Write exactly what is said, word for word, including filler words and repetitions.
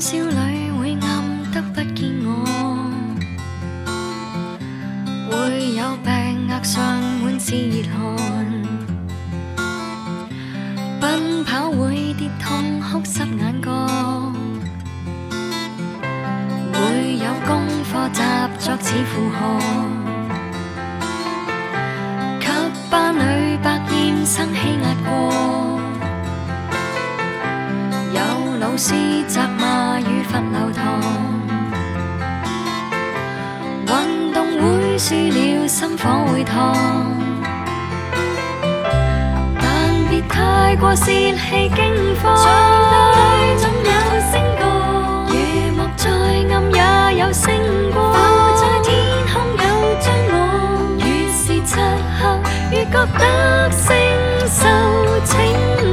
宵里會暗得不見我，會有病額上滿是熱汗，奔跑會跌痛哭濕眼角，會有功課習作似負荷，給班裏百厭生氣壓過，有老師責罵與罰留堂，運動會輸了心火會燙，但別太過泄氣驚慌，在裏總有星過，夜幕再暗也有星光，浮在天空有將我，越是漆黑越覺得星宿清